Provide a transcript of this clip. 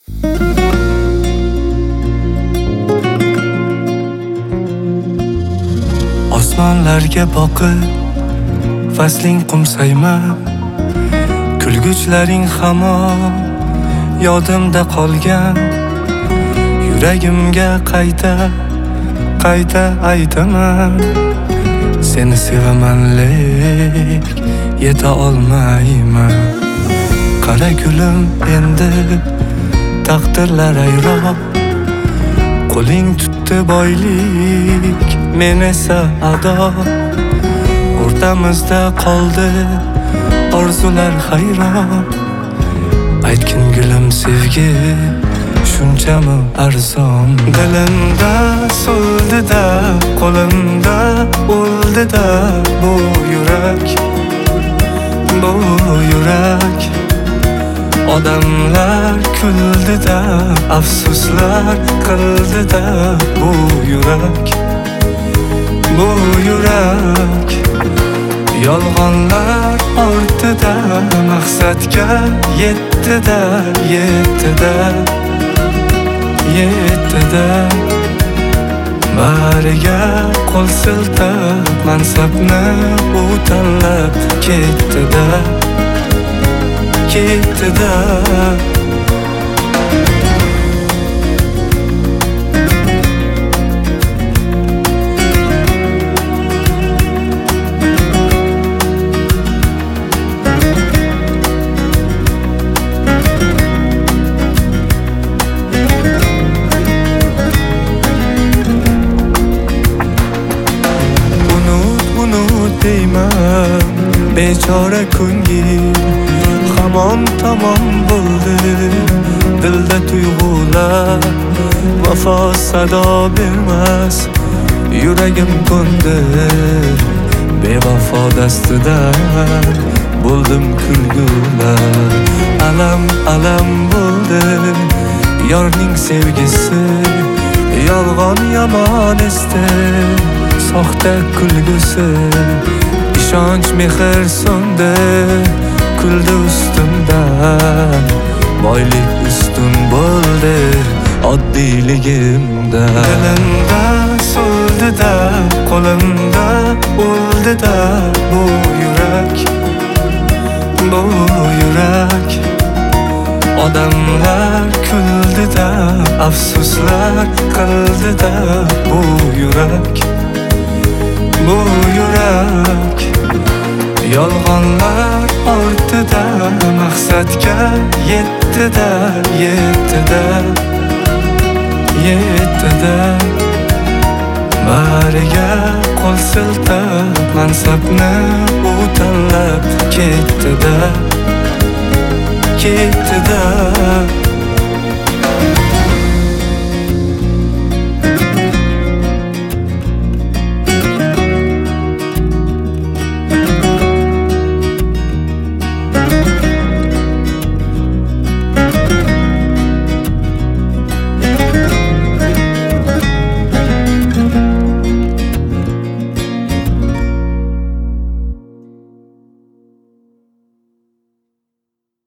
Osmonlarga boqib fasling qumsayma, kulguchlaring hamon yodimda qolgan. Yuragimga qayta aytaman, seni sevaman lek yeta olmayman. Qara gulim, endi taqdirlar ayroq, qo'ling tutdi boylik, men esa ado. O'rtamizda qoldi orzular hayron. Aytgin gulim, sevgi shunchami arzon? Dilimda so'ldi-da, qo'limda o'ldi-da bu yurak. Odamlar kuldi-da, afsuslar qildi-da bu yurak. Yolg'onlar ortida maqsadga yetdi-da. Bariga qo'l siltab, mansabni u tanlab ketdi-da. Unut deyman, bechora ko'ngil hamon tamom bo'ldi. Dilda tuyg'ular vafo sado bermas, yuragim ko'ndi. Bevafo dastidan bo'ldim kulgular. Alam bo'ldi yorning sevgisi, yolg'on yomon esdi soxta kulgusi. Ishonch mehr so'ndi, kuldi ustimdan. Boylik ustun bo'ldi oddiyligimda. Dilimda so'ldi-da, qo'limda o'ldi-da bu yurak. Odamlar kuldi-da, afsuslar qildi-da bu yurak. Yolg'onlar ortida maqsadga yetdi-da. Bariga qo'l siltab, mansabni u tanlab ketdi-da.